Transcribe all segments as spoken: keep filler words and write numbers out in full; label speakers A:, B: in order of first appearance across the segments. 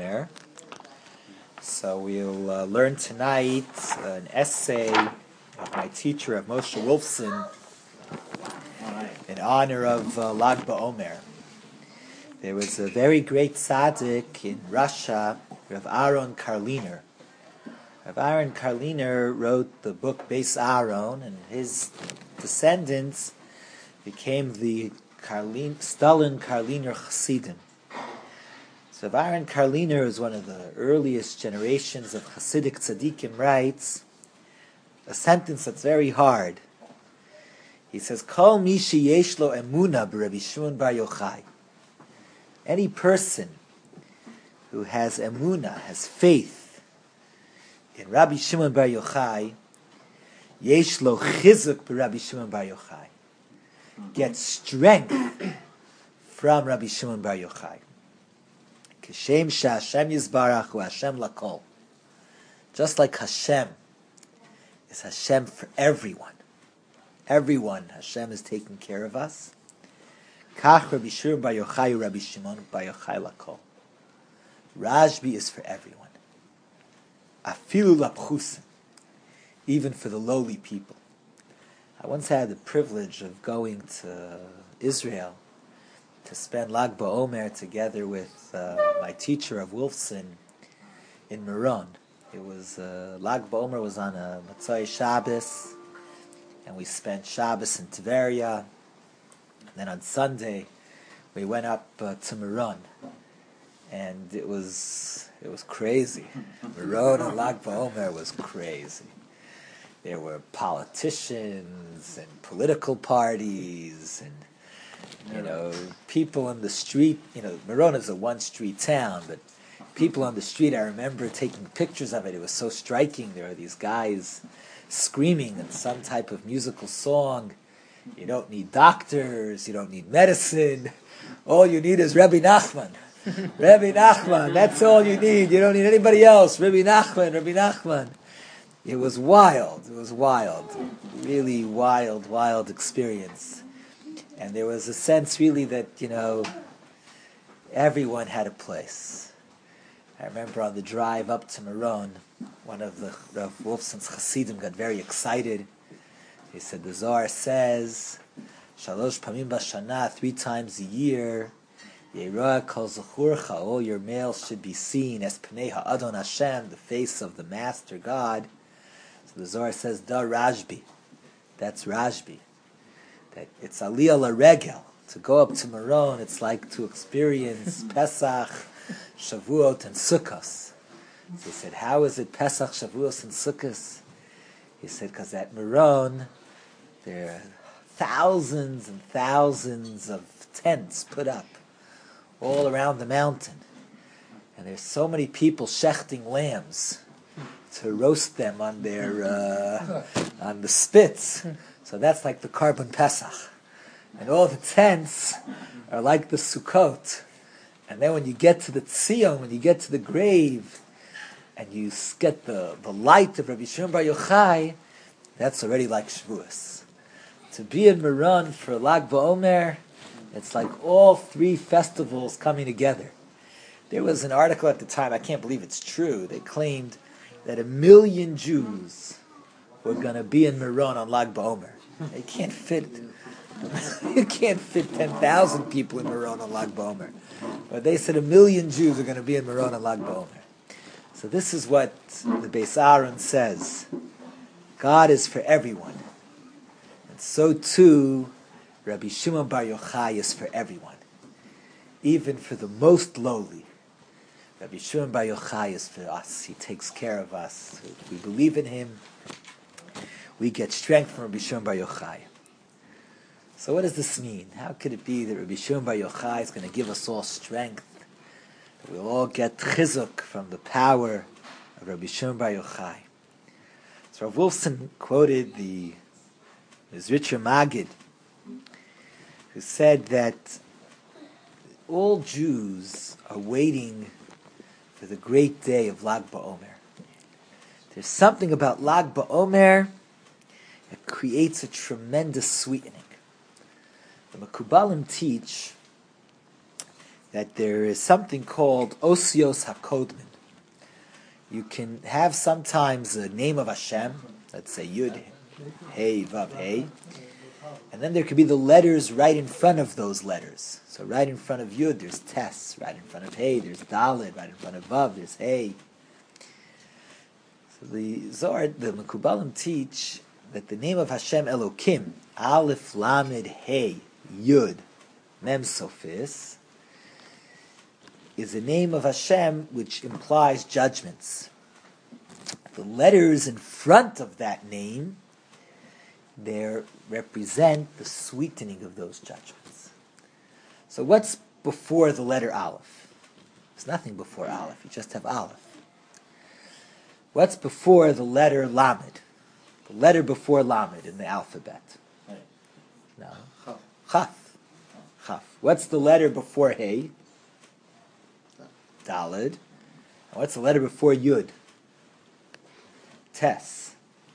A: Omer. So we'll uh, learn tonight uh, an essay of my teacher, of Moshe Wolfson, in honor of uh, Lag BaOmer. There was a very great tzaddik in Russia, Rav Aaron Karliner. Rav Aaron Karliner wrote the book Beis Aaron, and his descendants became the Karlin, Stalin Karliner Chassidim. So Rav Aaron Karliner is one of the earliest generations of Hasidic tzaddikim, writes a sentence that's very hard. He says, Kol mi sheyesh lo emuna b'Rabbi Shimon Bar Yochai. Any person who has emuna, has faith in Rabbi Shimon Bar Yochai, yesh lo chizuk b'Rabbi Shimon Bar Yochai, gets strength from Rabbi Shimon Bar Yochai. Kishem she'Hashem yizbarach hu Hashem lakol. Just like Hashem is Hashem for everyone. Everyone, Hashem is taking care of us. Kach Rabbi Shimon Bar Yochai, Rabbi Shimon Bar Yochai lakol. Rashbi is for everyone. Afilu lapchusim, even for the lowly people. I once had the privilege of going to Israel to spend Lag BaOmer together with uh, my teacher of Wolfson in Meron. It was uh, Lag BaOmer was on a Motzei Shabbos, and we spent Shabbos in Tveria. And then on Sunday, we went up uh, to Meron, and it was it was crazy. Meron on Lag BaOmer was crazy. There were politicians and political parties and, you know, people on the street. You know, Meron is a one-street town, but people on the street, I remember taking pictures of it. It was so striking. There are these guys screaming in some type of musical song. You don't need doctors. You don't need medicine. All you need is Rebbe Nachman. Rebbe Nachman. That's all you need. You don't need anybody else. Rebbe Nachman. Rebbe Nachman. It was wild. It was wild. Really wild, wild experience. And there was a sense really that, you know, everyone had a place. I remember on the drive up to Meron, one of the Rav Wolfson's Chassidim got very excited. He said, the Zohar says, Shalosh Pamim Bashana, three times a year, Yeroah Kol Zechurcha, all your males should be seen as Pnei Ha'adon Hashem, the face of the Master God. So the Zohar says, Da Rashbi. That's Rashbi. That it's Aliyah LaRegel. To go up to Meron, it's like to experience Pesach, Shavuot, and Sukkot. So he said, how is it Pesach, Shavuot, and Sukkot? He said, because at Meron, there are thousands and thousands of tents put up all around the mountain. And there's so many people shechting lambs to roast them on their uh, on the spits. So that's like the Carbon Pesach. And all the tents are like the Sukkot. And then when you get to the Tzion, when you get to the grave, and you get the, the light of Rabbi Shimon Bar Yochai, that's already like Shavuos. To be in Meron for Lag BaOmer, it's like all three festivals coming together. There was an article at the time, I can't believe it's true, they claimed that a million Jews were going to be in Meron on Lag BaOmer. They can't fit, you can't fit ten thousand people in Meron on Lag BaOmer. But they said a million Jews are going to be in Meron on Lag BaOmer. So this is what the Beis Aaron says. God is for everyone. And so too, Rabbi Shimon Bar Yochai is for everyone. Even for the most lowly. Rabbi Shimon Bar Yochai is for us. He takes care of us. If we believe in him, we get strength from Rabbi Shimon Bar Yochai. So what does this mean? How could it be that Rabbi Shimon Bar Yochai is going to give us all strength? That we'll all get chizuk from the power of Rabbi Shimon Bar Yochai. So Rav Wolfson quoted the Mizritcher Magid, who said that all Jews are waiting for the great day of Lag BaOmer. There's something about Lag BaOmer that creates a tremendous sweetening. The Mekubalim teach that there is something called Osios HaKodmin. You can have sometimes a name of Hashem, let's say Yud, Hey, Vav, Hey, and then there could be the letters right in front of those letters. So right in front of Yud, there's Tes. Right in front of Hey, there's Dalet. Right in front of Vav, there's Hey. So the Zohar, the Mekubalim teach that the name of Hashem Elokim, Aleph, Lamed, Hey, Yud, Mem Sophis, is a name of Hashem which implies judgments. The letters in front of that name, they represent the sweetening of those judgments. So what's before the letter Aleph? There's nothing before Aleph, you just have Aleph. What's before the letter Lamed? The letter before Lamed in the alphabet? No. Chaf. Chaf. What's the letter before Hey? Daled. And what's the letter before Yud? Tes.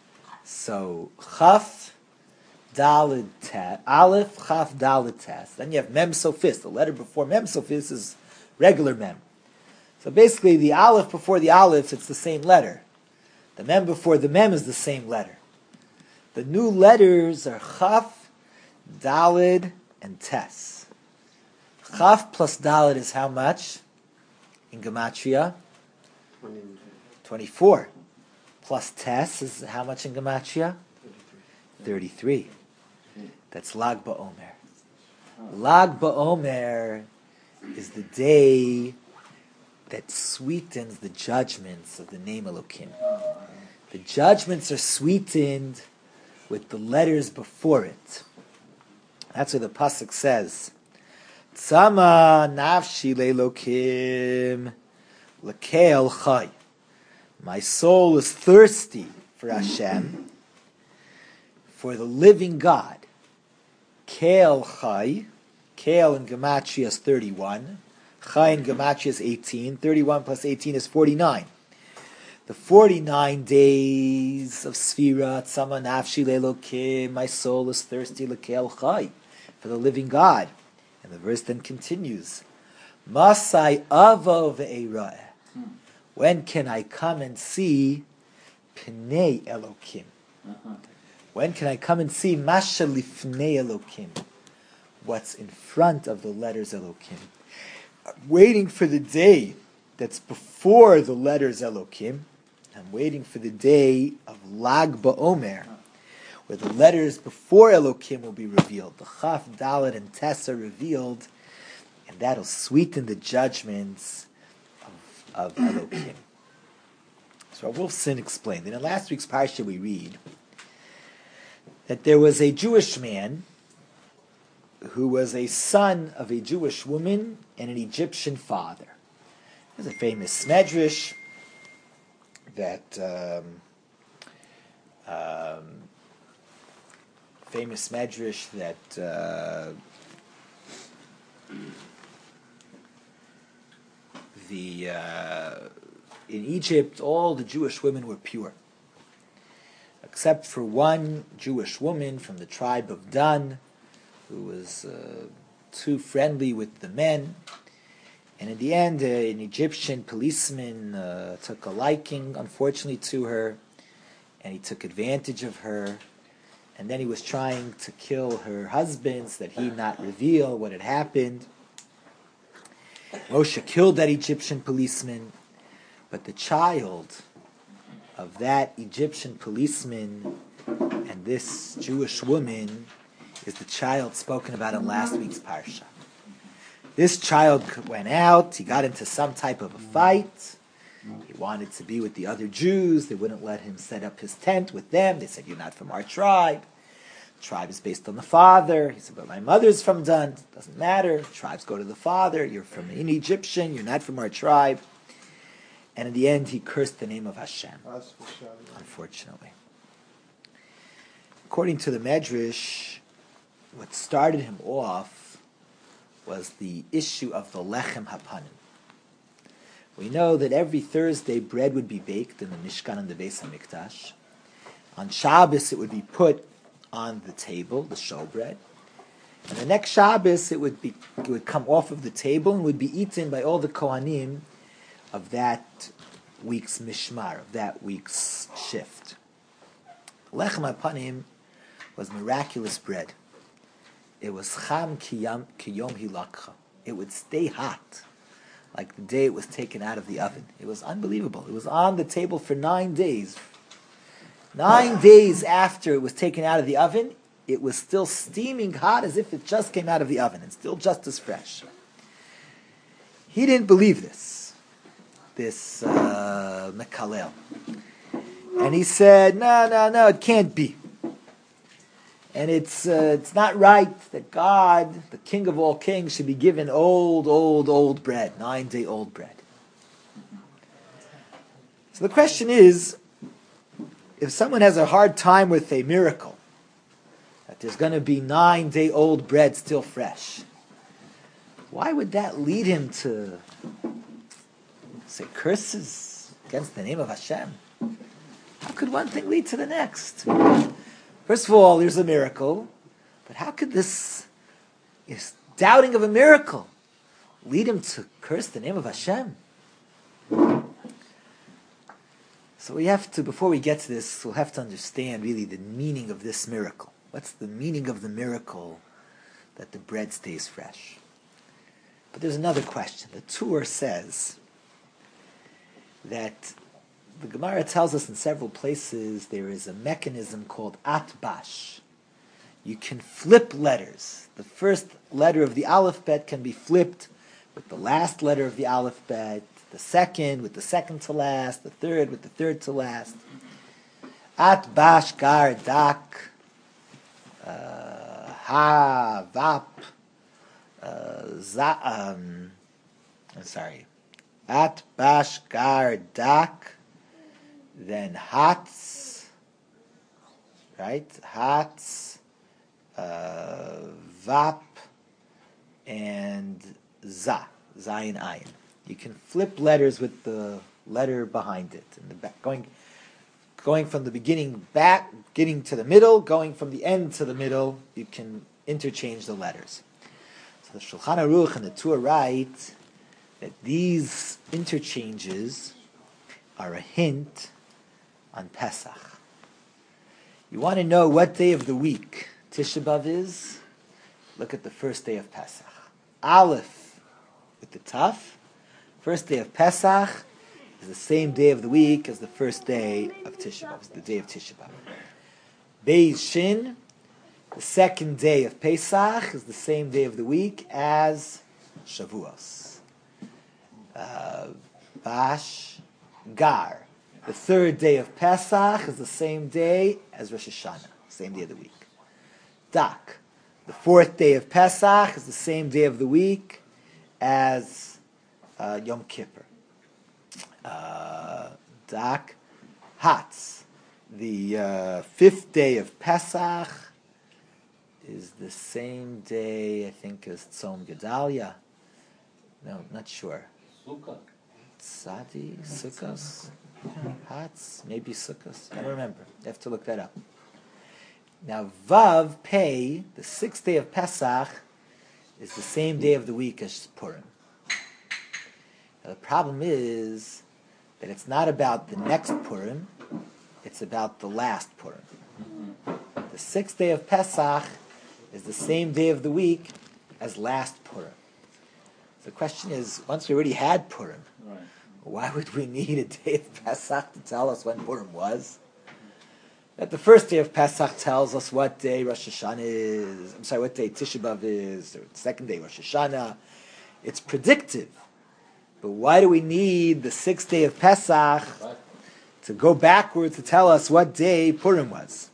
A: So Chaf, Daled, Tes. Aleph, Chaf, Daled, Tes. Then you have Mem Sophis. The letter before Mem Sophis is regular Mem. So basically, the Aleph before the Aleph, it's the same letter. The Mem before the Mem is the same letter. The new letters are Chaf, Daled, and Tes. Chaf plus Daled is how much? In Gematria? twenty-four. Plus Tes is how much in Gematria? thirty-three. That's Lag BaOmer. Lag BaOmer is the day that sweetens the judgments of the name Elokim. The judgments are sweetened with the letters before it. That's what the pasuk says. Tzama nafshi le'Elokim l'keil chai. My soul is thirsty for Hashem, for the living God. Keil chai. Keil in Gematria is thirty-one. Chai in Gematria is eighteen. thirty-one plus eighteen is forty-nine. The forty-nine days of Sfira, Tzama nafshi le'Elokim, my soul is thirsty l'keil chai, for the living God. And the verse then continues, Masai avo ve'era'eh. When can I come and see Pnei Elokim? Uh-huh. When can I come and see Masha lifnei Elokim? What's in front of the letters Elokim? I'm waiting for the day that's before the letters Elokim. I'm waiting for the day of Lag BaOmer, where the letters before Elokim will be revealed. The Chaf, Dalet, and Tes are revealed, and that'll sweeten the judgments of, of Elokim. So Rav Wolfson explained that in last week's parsha we read that there was a Jewish man who was a son of a Jewish woman and an Egyptian father. There's a famous medrash that um, um, famous medrash that uh, the uh, in Egypt all the Jewish women were pure, except for one Jewish woman from the tribe of Dan, who was uh, too friendly with the men. And in the end, uh, an Egyptian policeman uh, took a liking, unfortunately, to her, and he took advantage of her. And then he was trying to kill her husband so that he not reveal what had happened. Moshe killed that Egyptian policeman, but the child of that Egyptian policeman and this Jewish woman is the child spoken about in last week's parsha. This child went out, he got into some type of a fight, he wanted to be with the other Jews, they wouldn't let him set up his tent with them, they said, you're not from our tribe, the tribe is based on the father, he said, but my mother's from Dan, it doesn't matter, tribes go to the father, you're from an Egyptian, you're not from our tribe, and in the end he cursed the name of Hashem, unfortunately. According to the Medrash, what started him off was the issue of the Lechem Hapanim. We know that every Thursday bread would be baked in the Mishkan and the Beis HaMikdash. On Shabbos it would be put on the table, the showbread, And the next Shabbos, it would be it would come off of the table and would be eaten by all the Kohanim of that week's mishmar, of that week's shift. Lechem hapanim was miraculous bread. It was cham kiyom hilakcha. It would stay hot, like the day it was taken out of the oven. It was unbelievable. It was on the table for nine days. Nine days after it was taken out of the oven, it was still steaming hot as if it just came out of the oven and still just as fresh. He didn't believe this, this uh, Mekalel. And he said, no, no, no, it can't be. And it's uh, it's not right that God, the King of all kings, should be given old, old, old bread, nine-day-old bread. So the question is, if someone has a hard time with a miracle, that there's going to be nine-day-old bread still fresh, why would that lead him to say curses against the name of Hashem? How could one thing lead to the next? First of all, there's a miracle, but how could this, this doubting of a miracle lead him to curse the name of Hashem? So we have to, before we get to this, we'll have to understand really the meaning of this miracle. What's the meaning of the miracle that the bread stays fresh? But there's another question. The Tur says that the Gemara tells us in several places there is a mechanism called atbash. You can flip letters. The first letter of the alphabet can be flipped with the last letter of the alphabet, the second with the second to last, the third with the third to last. Atbash gar dak, uh, ha, vap, uh, za, um, I'm sorry. Atbash gar dak, then hats, right? Hats, uh, vap, and za, zayin ayin. You can flip letters with the letter behind it, in the back, going, going from the beginning back, getting to the middle, going from the end to the middle. You can interchange the letters. So the Shulchan Aruch and the Tur write that these interchanges are a hint on Pesach. You want to know what day of the week Tisha B'Av is? Look at the first day of Pesach. Aleph with the Taf. First day of Pesach is the same day of the week as the first day of Tisha B'Av. It's the day of Tisha B'Av. Beis Shin, the second day of Pesach, is the same day of the week as Shavuos. Uh, Bash Gar, the third day of Pesach, is the same day as Rosh Hashanah, same day of the week. Dak, the fourth day of Pesach, is the same day of the week as uh, Yom Kippur. Uh, Dak, Hatz, the uh, fifth day of Pesach is the same day, I think, as Tzom Gedalia. No, not sure.
B: Sukkah.
A: Tzadi, Sukkos, Hatz, maybe Sukkos. I don't remember. I have to look that up. Now, Vav, Pei, the sixth day of Pesach, is the same day of the week as Purim. Now, the problem is that it's not about the next Purim, it's about the last Purim. The sixth day of Pesach is the same day of the week as last Purim. So the question is, once we already had Purim,
B: Right.
A: why would we need a day of Pesach to tell us when Purim was? That the first day of Pesach tells us what day Rosh Hashanah is, I'm sorry, what day Tisha B'Av is, or the second day Rosh Hashanah. It's predictive. But why do we need the sixth day of Pesach to go backwards to tell us what day Purim was?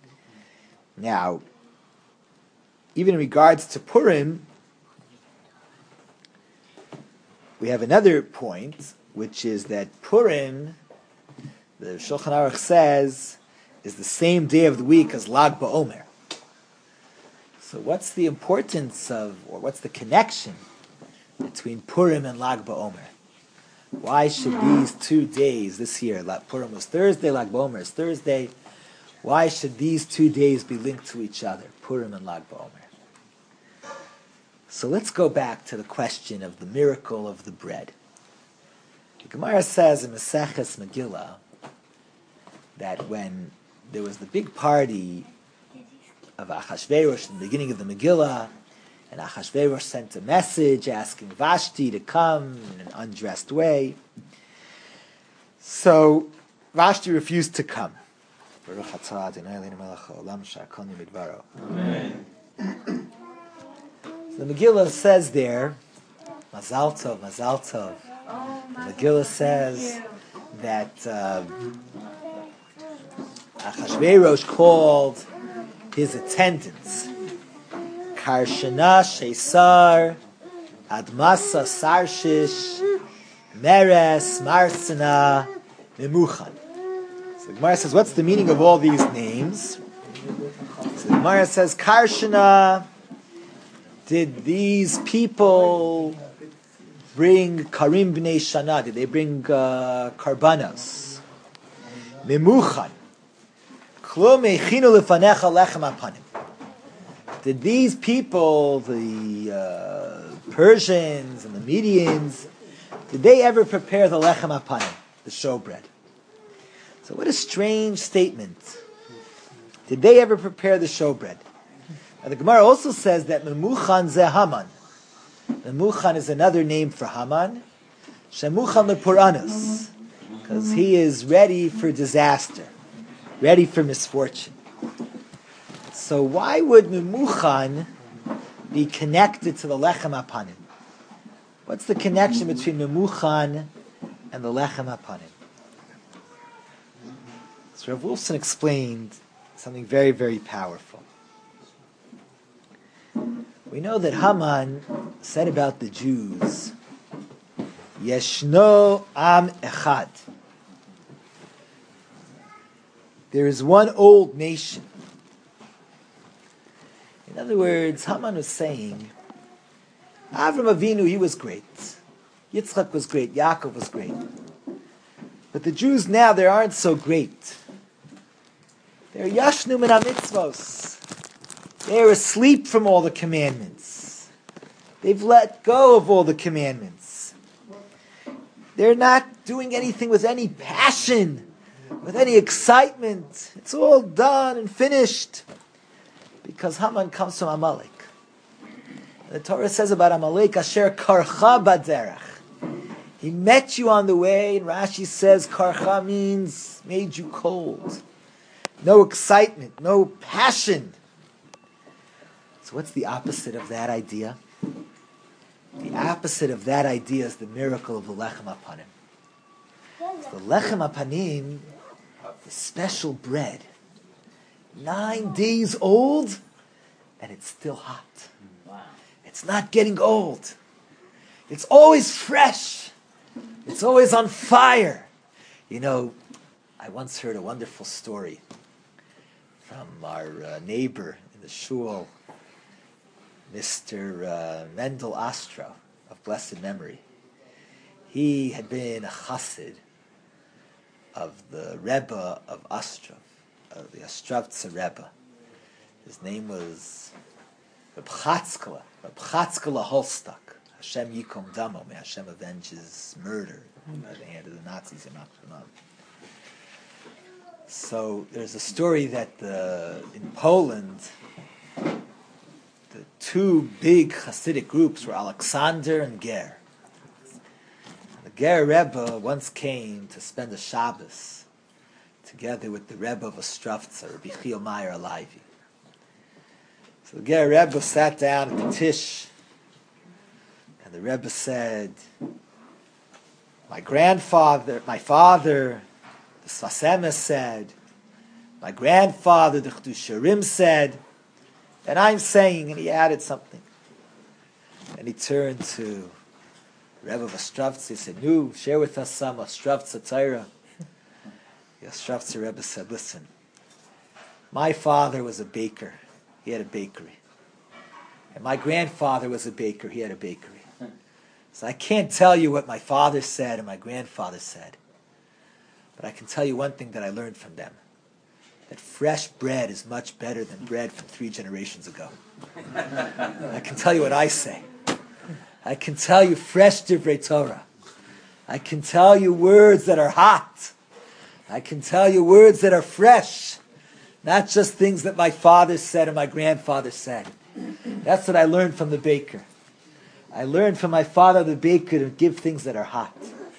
A: Now, even in regards to Purim, we have another point, which is that Purim, the Shulchan Aruch says, is the same day of the week as Lag BaOmer. So what's the importance of, or what's the connection between Purim and Lag BaOmer? Why should these two days this year, Purim was Thursday, Lag BaOmer is Thursday, why should these two days be linked to each other, Purim and Lag BaOmer? So let's go back to the question of the miracle of the bread. The Gemara says in Maseches Megillah that when there was the big party of Achashverosh in the beginning of the Megillah, and Achashverosh sent a message asking Vashti to come in an undressed way. So Vashti refused to come. Amen. So the Megillah says there, Mazal Tov, Mazal Tov. The Megillah says that uh, Achashverosh called his attendants, Karshana, Shesar, Admasa, Sarshish, Meres, Marsana, Memuchan. So the Gemara says, what's the meaning of all these names? So the Gemara says, Karshana, did these people bring Karim B'nei Shana? Did they bring uh, Karbanos? Memuchan. Klum Echinu Lefanecha Lechem Apanim. Did these people, the uh, Persians and the Medians, did they ever prepare the Lechem Apanim, the showbread? So what a strange statement. Did they ever prepare the showbread? And the Gemara also says that Memuchan ze Haman. Memuchan is another name for Haman. Shemuchan lepuranus, because he is ready for disaster, ready for misfortune. So why would Memuchan be connected to the Lechem Apanim? What's the connection between Memuchan and the Lechem Apanim? So Rav Wolfson explained something very, very powerful. We know that Haman said about the Jews, Yeshno Am Echad. There is one old nation. In other words, Haman was saying, Avram Avinu, he was great. Yitzchak was great. Yaakov was great. But the Jews now, they aren't so great. They're yashnu min ha-mitzvos. They're asleep from all the commandments. They've let go of all the commandments. They're not doing anything with any passion, with any excitement. It's all done and finished. Because Haman comes from Amalek. And the Torah says about Amalek, Asher karcha baderech. He met you on the way, and Rashi says karcha means made you cold. No excitement, no passion. So what's the opposite of that idea? The opposite of that idea is the miracle of the Lechem Apanim. The Lechem Apanim, the special bread, nine days old, and it's still hot. Wow. It's not getting old. It's always fresh. It's always on fire. You know, I once heard a wonderful story from our uh, neighbor in the shul, Mister Uh, Mendel Ostro, of blessed memory. He had been a chassid of the Rebbe of Ostrov, of the Ostrovtza Rebbe. His name was Reb Chatzkala, Reb Chatzkala Holstock. Hashem Yikom Damo, may Hashem avenge his murder by the hand of the Nazis in Akronov. So there's a story that the, in Poland, the two big Hasidic groups were Alexander and Ger. And the Ger Rebbe once came to spend a Shabbos together with the Rebbe of Ostrovtza, Rabbi Chio Meyer Alevi. So the Ger Rebbe sat down at the Tish, and the Rebbe said, my grandfather, my father, the Sfas Emes said, my grandfather, the Chedusharim said, and I'm saying, and he added something. And he turned to Rebbe of Ostrovtza. He said, "Nu, share with us some Ostrovtza Torah." The Ostrovtza Rebbe said, "Listen, my father was a baker. He had a bakery. And my grandfather was a baker. He had a bakery. So I can't tell you what my father said and my grandfather said. But I can tell you one thing that I learned from them. that fresh bread is much better than bread from three generations ago. I can tell you what I say. I can tell you fresh divrei Torah. I can tell you words that are hot. I can tell you words that are fresh. Not just things that my father said or my grandfather said. That's what I learned from the baker. I learned from my father, the baker, to give things that are hot.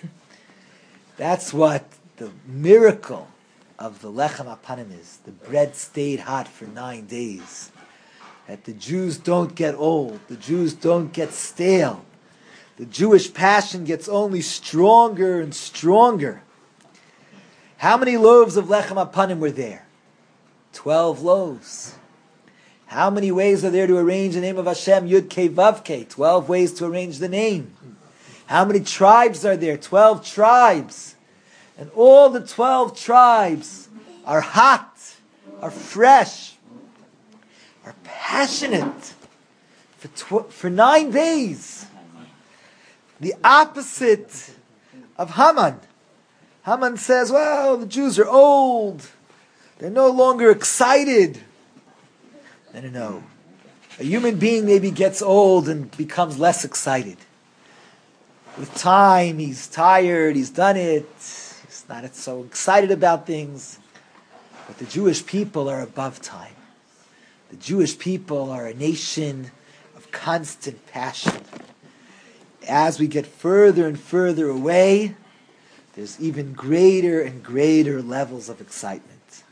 A: That's what the miracle of the Lechem Apanim is. The bread stayed hot for nine days. That the Jews don't get old. The Jews don't get stale. The Jewish passion gets only stronger and stronger. How many loaves of Lechem Apanim were there? Twelve loaves. How many ways are there to arrange the name of Hashem? Yud Kei Vav Kei. Twelve ways to arrange the name. How many tribes are there? Twelve tribes. And all the twelve tribes are hot, are fresh, are passionate for tw- for nine days. The opposite of Haman. Haman says, well, the Jews are old. They're no longer excited. No, no, no. A human being maybe gets old and becomes less excited. With time, he's tired, he's done it. He's not so excited about things. But the Jewish people are above time. The Jewish people are a nation of constant passion. As we get further and further away, there's even greater and greater levels of excitement.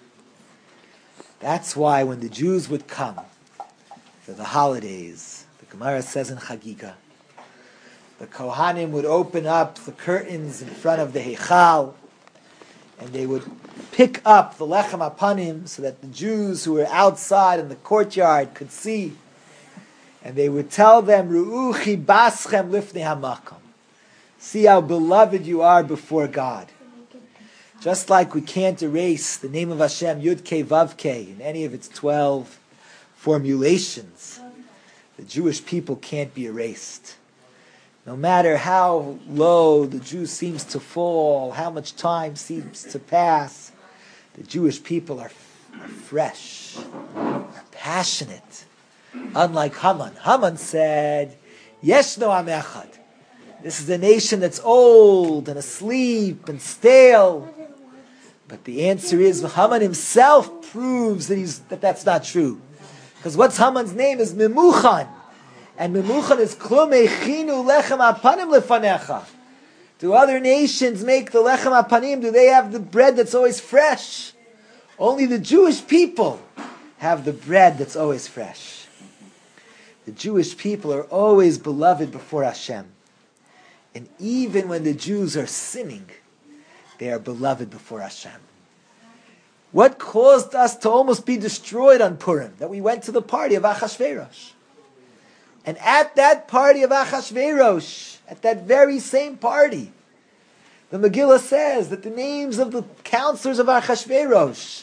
A: That's why when the Jews would come for the holidays, the Gemara says in Chagiga, the Kohanim would open up the curtains in front of the Heichal, and they would pick up the Lechem Apanim so that the Jews who were outside in the courtyard could see. And they would tell them, Ru'uchi baschem lifnei hamakom. See how beloved you are before God. Just like we can't erase the name of Hashem, Yud Kei Vav Kei, in any of its twelve formulations, the Jewish people can't be erased. No matter how low the Jew seems to fall, how much time seems to pass, the Jewish people are, are fresh, are passionate. Unlike Haman. Haman said, Yeshno Am Echad. This is a nation that's old and asleep and stale. But the answer is, Haman himself proves that he's that that's not true. Because what's Haman's name is Memuchan. And Memuchan is Klum Echinu Lechem Apanim Lefanecha. Do other nations make the Lechem Apanim? Do they have the bread that's always fresh? Only the Jewish people have the bread that's always fresh. The Jewish people are always beloved before Hashem. And even when the Jews are sinning, they are beloved before Hashem. What caused us to almost be destroyed on Purim? That we went to the party of Achashverosh. And at that party of Achashverosh, at that very same party, the Megillah says that the names of the counselors of Achashverosh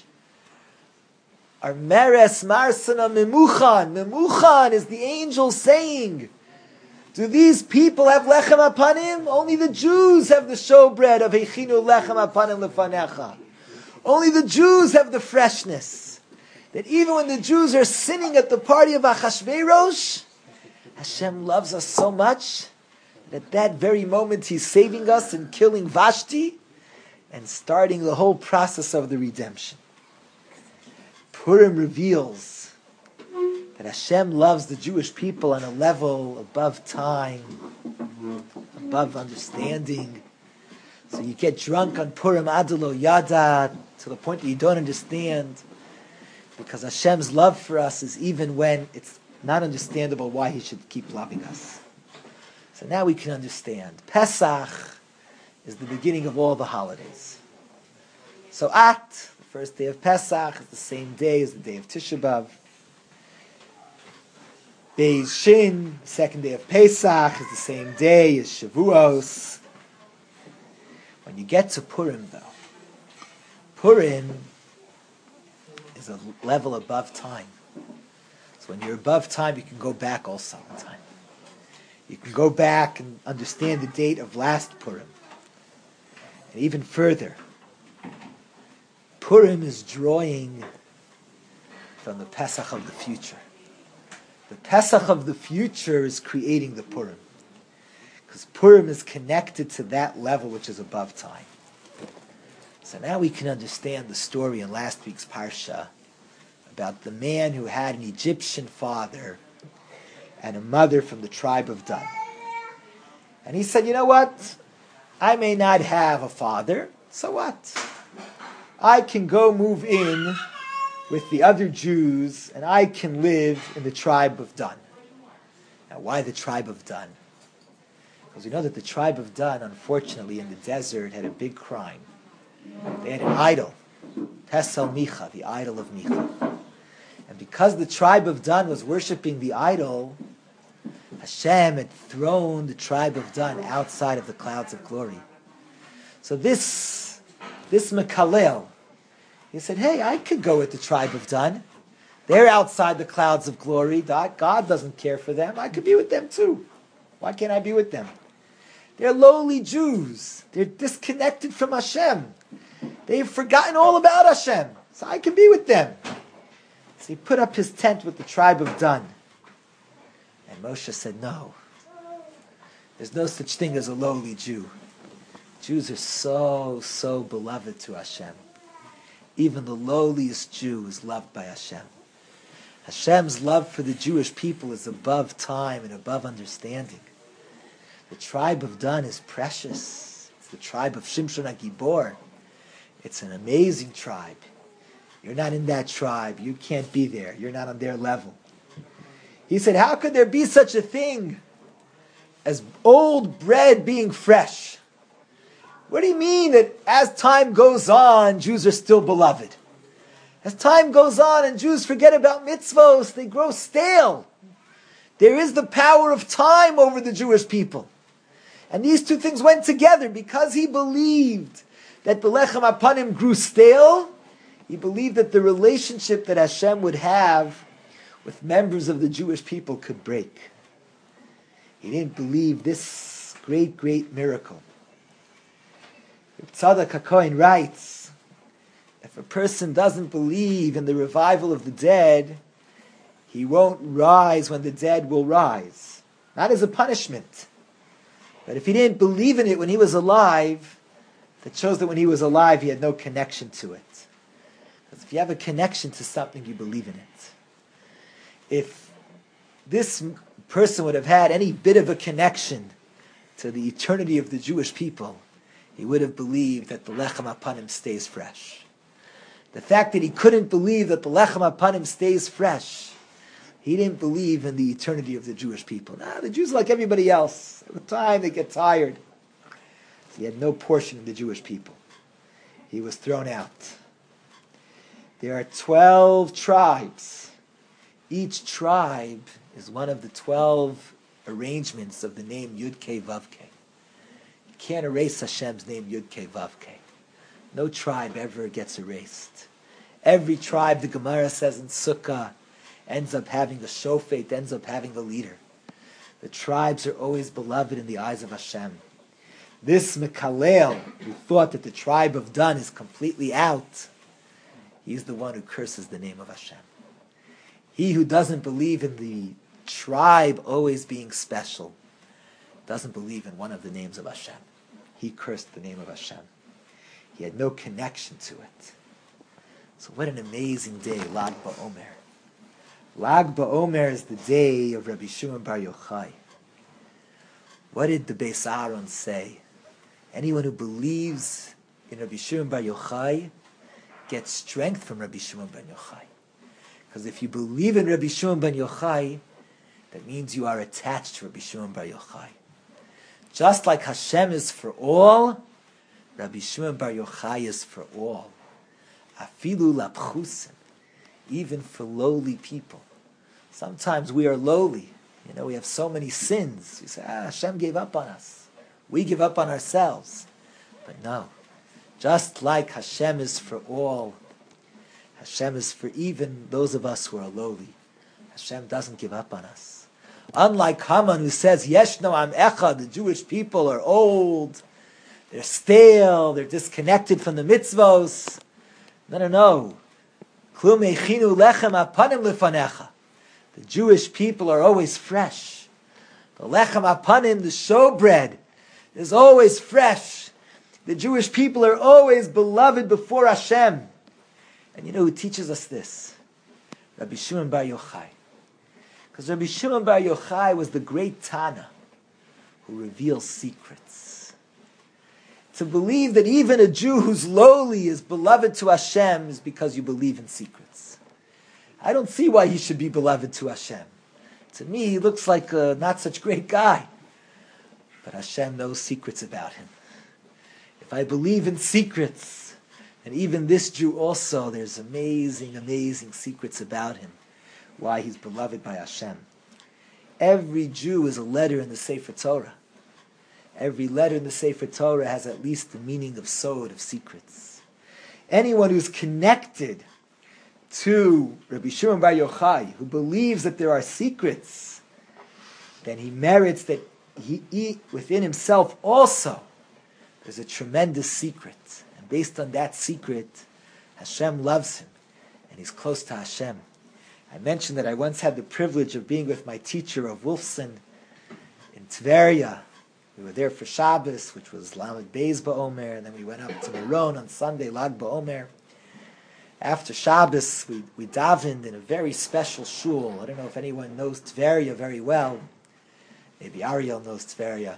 A: are Meres, Marsana, Memuchan. Memuchan is the angel saying, do these people have Lechem Apanim? Only the Jews have the showbread of Heichinu Lechem Apanim Lefanecha. Only the Jews have the freshness. That even when the Jews are sinning at the party of Achashverosh, Hashem loves us so much that that very moment He's saving us and killing Vashti and starting the whole process of the redemption. Purim reveals that Hashem loves the Jewish people on a level above time, above understanding. So you get drunk on Purim Adalo Yada to the point that you don't understand, because Hashem's love for us is even when it's not understandable why He should keep loving us. So now we can understand. Pesach is the beginning of all the holidays. So At, the first day of Pesach, is the same day as the day of Tisha B'Av. Beis Shin, the second day of Pesach, is the same day as Shavuos. When you get to Purim, though, Purim is a level above time. So when you're above time, you can go back also in time. You can go back and understand the date of last Purim. And even further, Purim is drawing from the Pesach of the future. The Pesach of the future is creating the Purim. Because Purim is connected to that level which is above time. So now we can understand the story in last week's Parsha about the man who had an Egyptian father and a mother from the tribe of Dan. And he said, you know what? I may not have a father, so what? I can go move in with the other Jews and I can live in the tribe of Dan. Now why the tribe of Dan? Because we know that the tribe of Dan, unfortunately, in the desert had a big crime. They had an idol, Pesel Micha, the idol of Micha. And because the tribe of Dan was worshipping the idol, Hashem had thrown the tribe of Dan outside of the clouds of glory. So this, this Mekalel, he said, hey, I could go with the tribe of Dan. They're outside the clouds of glory. God doesn't care for them. I could be with them too. Why can't I be with them? They're lowly Jews. They're disconnected from Hashem. They've forgotten all about Hashem. So I can be with them. So he put up his tent with the tribe of Dan. And Moshe said, no. There's no such thing as a lowly Jew. Jews are so, so beloved to Hashem. Even the lowliest Jew is loved by Hashem. Hashem's love for the Jewish people is above time and above understanding. The tribe of Dan is precious. It's the tribe of Shimshon HaGibor. It's an amazing tribe. You're not in that tribe. You can't be there. You're not on their level. He said, how could there be such a thing as old bread being fresh? What do you mean that as time goes on, Jews are still beloved? As time goes on and Jews forget about mitzvos, they grow stale. There is the power of time over the Jewish people. And these two things went together because he believed that the Lechem Apanim grew stale. He believed that the relationship that Hashem would have with members of the Jewish people could break. He didn't believe this great, great miracle. Tzadok HaKohen writes, if a person doesn't believe in the revival of the dead, he won't rise when the dead will rise. Not as a punishment. But if he didn't believe in it when he was alive, that shows that when he was alive he had no connection to it. Because if you have a connection to something, you believe in it. If this person would have had any bit of a connection to the eternity of the Jewish people, he would have believed that the Lechem Apanim stays fresh. The fact that he couldn't believe that the Lechem Apanim stays fresh, he didn't believe in the eternity of the Jewish people. Nah, the Jews are like everybody else. At the time, they get tired. So he had no portion in the Jewish people. He was thrown out. There are twelve tribes. Each tribe is one of the twelve arrangements of the name Yud-Kei Vav-Kei. You can't erase Hashem's name Yud-Kei Vav-Kei. No tribe ever gets erased. Every tribe, the Gemara says in Sukkah, ends up having the shofet, ends up having the leader. The tribes are always beloved in the eyes of Hashem. This Mekalel, who thought that the tribe of Dan is completely out, he's the one who curses the name of Hashem. He who doesn't believe in the tribe always being special doesn't believe in one of the names of Hashem. He cursed the name of Hashem. He had no connection to it. So what an amazing day, Lag BaOmer. Lag BaOmer is the day of Rabbi Shimon Bar Yochai. What did the Beis Aaron say? Anyone who believes in Rabbi Shimon Bar Yochai gets strength from Rabbi Shimon Bar Yochai. Because if you believe in Rabbi Shimon Bar Yochai, that means you are attached to Rabbi Shimon Bar Yochai. Just like Hashem is for all, Rabbi Shimon Bar Yochai is for all. Afilu lapchusim, even for lowly people. Sometimes we are lowly. You know, we have so many sins. We say, ah, Hashem gave up on us. We give up on ourselves. But no. Just like Hashem is for all, Hashem is for even those of us who are lowly. Hashem doesn't give up on us. Unlike Haman, who says, Yeshno Am Echad, the Jewish people are old, they're stale, they're disconnected from the mitzvos. No, no, no. Klum echinu lechem apanim lefanecha. The Jewish people are always fresh. The lechem apanim, the showbread, is always fresh. The Jewish people are always beloved before Hashem. And you know who teaches us this? Rabbi Shimon Bar Yochai. Because Rabbi Shimon Bar Yochai was the great Tana who reveals secrets. To believe that even a Jew who's lowly is beloved to Hashem is because you believe in secrets. I don't see why he should be beloved to Hashem. To me, he looks like a not such great guy. But Hashem knows secrets about him. If I believe in secrets, and even this Jew also, there's amazing, amazing secrets about him, why he's beloved by Hashem. Every Jew is a letter in the Sefer Torah. Every letter in the Sefer Torah has at least the meaning of sod, of secrets. Anyone who's connected to Rabbi Shimon Bar Yochai, who believes that there are secrets, then he merits that he eat within himself also. There's a tremendous secret. And based on that secret, Hashem loves him. And he's close to Hashem. I mentioned that I once had the privilege of being with my teacher of Wolfson in Tveria. We were there for Shabbos, which was Lamed Beis Ba'omer, and then we went up to Meron on Sunday, Lag Ba'omer. After Shabbos, we, we davened in a very special shul. I don't know if anyone knows Tveria very well. Maybe Ariel knows Tveria.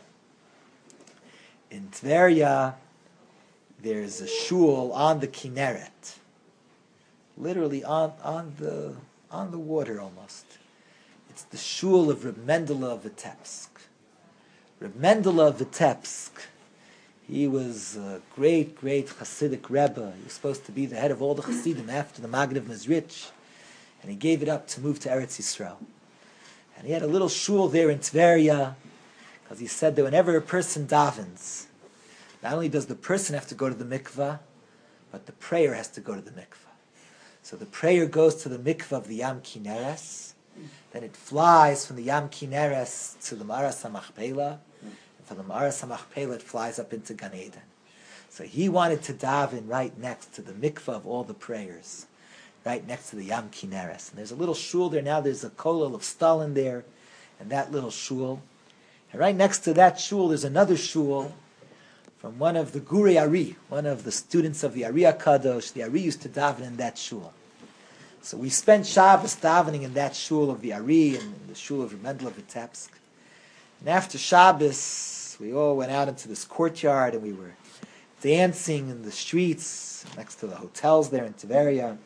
A: In Tveria, there's a shul on the Kinneret. Literally on, on the on the water almost. It's the shul of Reb Mendele of Vitebsk. Reb Mendele of Vitebsk, he was a great, great Hasidic Rebbe. He was supposed to be the head of all the Hasidim after the Maggid of Mezrich. And he gave it up to move to Eretz Yisrael. And he had a little shul there in Tveria, because he said that whenever a person davens, not only does the person have to go to the mikvah, but the prayer has to go to the mikvah. So the prayer goes to the mikvah of the Yam Kineres, then it flies from the Yam Kineres to the Ma'aras HaMachpelah, and from the Ma'aras HaMachpelah it flies up into Gan Eden. So he wanted to daven right next to the mikvah of all the prayers, right next to the Yam Kineres. And there's a little shul there now, there's a kollel of Stalin there, and that little shul. And right next to that shul, there's another shul from one of the Gurei Ari, one of the students of the Ari HaKadosh. The Ari used to daven in that shul. So we spent Shabbos davening in that shul of the Ari and in the shul of Mendele of Vitebsk. And after Shabbos, we all went out into this courtyard and we were dancing in the streets next to the hotels there in Tveria.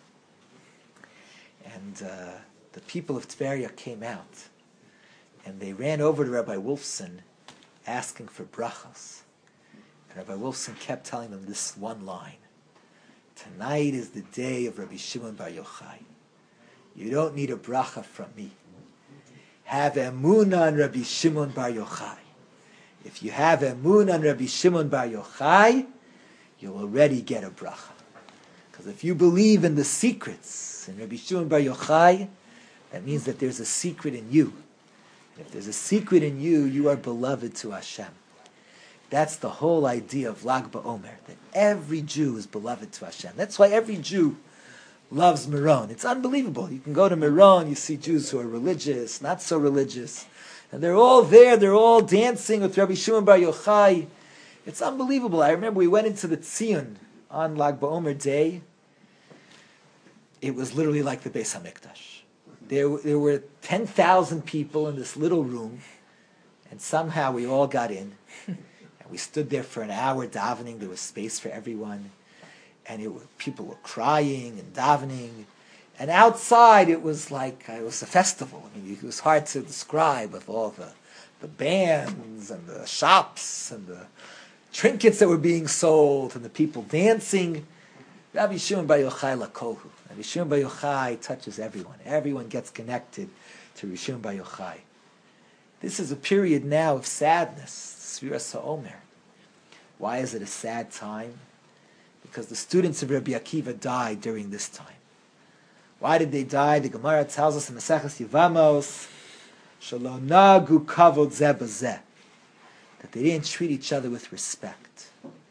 A: And uh, the people of Tveria came out. And they ran over to Rabbi Wolfson asking for brachos. And Rabbi Wolfson kept telling them this one line. Tonight is the day of Rabbi Shimon Bar Yochai. You don't need a bracha from me. Have emunah on Rabbi Shimon Bar Yochai. If you have emunah on Rabbi Shimon Bar Yochai, you'll already get a bracha. Because if you believe in the secrets in Rabbi Shimon Bar Yochai, that means that there's a secret in you. If there's a secret in you, you are beloved to Hashem. That's the whole idea of Lag BaOmer, that every Jew is beloved to Hashem. That's why every Jew loves Meron. It's unbelievable. You can go to Meron, you see Jews who are religious, not so religious, and they're all there, they're all dancing with Rabbi Shimon Bar Yochai. It's unbelievable. I remember we went into the Tzion on Lag BaOmer day. It was literally like the Beis HaMikdash. There, there were ten thousand people in this little room, and somehow we all got in. And we stood there for an hour davening. There was space for everyone. And it was, people were crying and davening. And outside, it was like, it was a festival. I mean, it was hard to describe with all the, the bands and the shops and the trinkets that were being sold and the people dancing. Rabbi Shimon Bar Yochai lakohu. Rabbi Shimon Bar Yochai touches everyone. Everyone gets connected to Rabbi Shimon Bar Yochai. This is a period now of sadness, Sfiras HaOmer. Why is it a sad time? Because the students of Rabbi Akiva died during this time. Why did they die? The Gemara tells us in Maseches Yevamos, Shelo nagu kavod zeh bazeh, that they didn't treat each other with respect.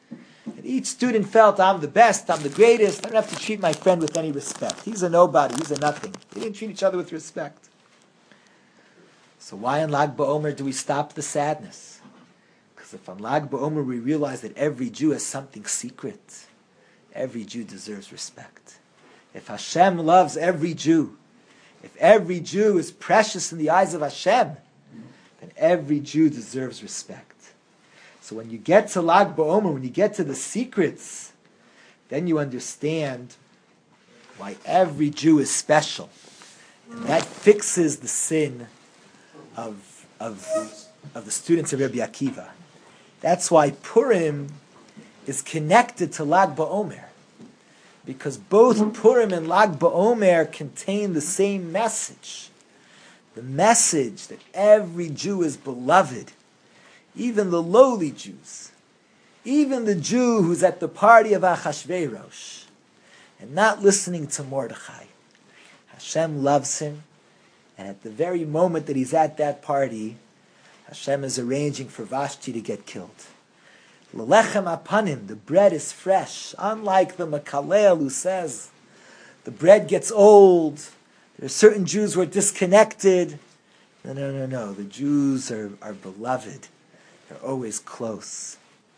A: And each student felt, I'm the best, I'm the greatest, I don't have to treat my friend with any respect. He's a nobody, he's a nothing. They didn't treat each other with respect. So why on Lag BaOmer do we stop the sadness? Because if on Lag BaOmer we realize that every Jew has something secret, every Jew deserves respect. If Hashem loves every Jew, if every Jew is precious in the eyes of Hashem, then every Jew deserves respect. So when you get to Lag BaOmer, when you get to the secrets, then you understand why every Jew is special. And that fixes the sin of, of, of the students of Rabbi Akiva. That's why Purim is connected to Lag BaOmer. Because both Purim and Lag BaOmer contain the same message. The message that every Jew is beloved. Even the lowly Jews. Even the Jew who's at the party of Achashverosh and not listening to Mordechai. Hashem loves him, and at the very moment that he's at that party, Hashem is arranging for Vashti to get killed. L'lechem apanim, the bread is fresh. Unlike the Makalel who says, the bread gets old, there are certain Jews who are disconnected. No, no, no, no. The Jews are, are beloved. They're always close.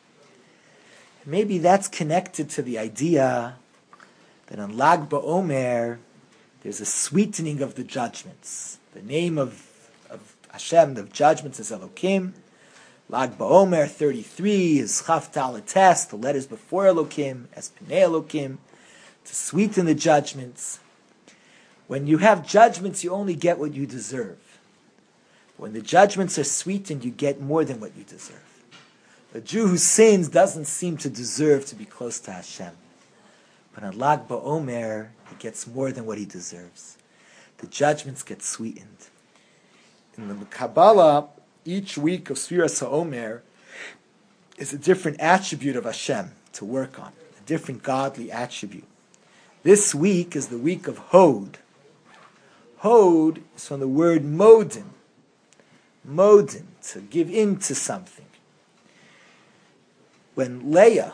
A: And maybe that's connected to the idea that on Lag BaOmer, there's a sweetening of the judgments. The name of, of Hashem, the judgments, is Elokim. Lag BaOmer thirty-three is Chaf Talates, the letters before Elokim, as Pnei Elokim, to sweeten the judgments. When you have judgments, you only get what you deserve. When the judgments are sweetened, you get more than what you deserve. A Jew who sins doesn't seem to deserve to be close to Hashem. But on Lag BaOmer, he gets more than what he deserves. The judgments get sweetened. In the Kabbalah, each week of Sfiras HaOmer is a different attribute of Hashem to work on, a different godly attribute. This week is the week of Hod. Hod is from the word modim. Modim, to give in to something. When Leah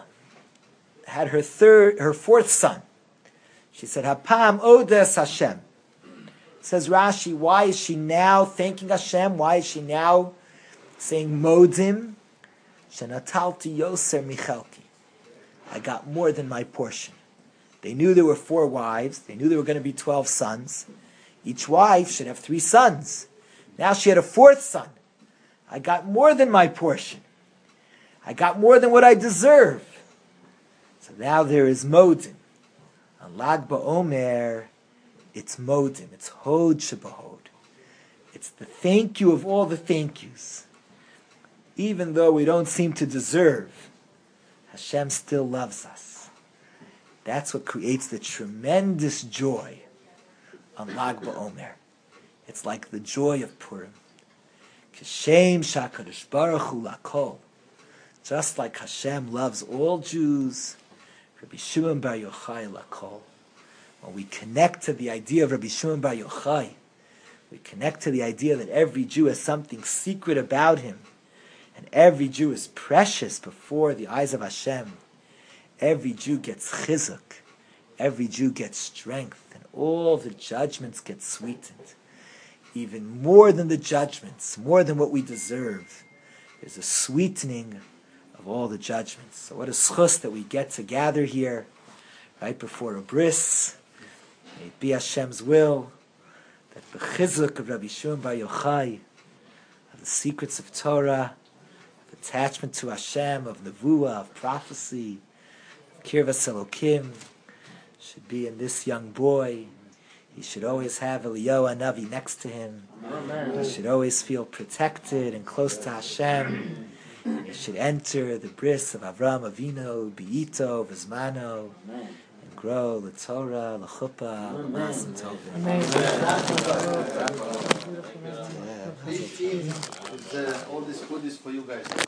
A: had her third, her fourth son, she said, Hapam Odes Hashem. Says Rashi, why is she now thanking Hashem? Why is she now saying Modim? Shenatalti Yoser Michalki. I got more than my portion. They knew there were four wives. They knew there were going to be twelve sons. Each wife should have three sons. Now she had a fourth son. I got more than my portion. I got more than what I deserve. So now there is Modim. On Lag BaOmer, it's Modim. It's Hod Shebahod. It's the thank you of all the thank yous. Even though we don't seem to deserve, Hashem still loves us. That's what creates the tremendous joy on Lag BaOmer. It's like the joy of Purim. Kishem shakadosh baruch hu lakol. Just like Hashem loves all Jews, Rabbi Shimon Bar Yochai lakol. When we connect to the idea of Rabbi Shimon Bar Yochai, we connect to the idea that every Jew has something secret about him, and every Jew is precious before the eyes of Hashem. Every Jew gets chizuk. Every Jew gets strength, and all the judgments get sweetened. Even more than the judgments, more than what we deserve, there's a sweetening of all the judgments. So what a schus that we get to gather here, right before a bris. May it be Hashem's will that the chizuk of Rabbi Shimon Bar Yochai, of the secrets of Torah, of attachment to Hashem, of nevuah, of prophecy, of kirvas Elokim, should be in this young boy. He should always have Eliyahu Hanavi next to him. Amen. He should always feel protected and close to Hashem. He should enter the bris of Avram Avinu, Beito, Vizmano, and grow the Torah, the Chuppah, Mas and Tovim. Please, team, all this food is for you guys.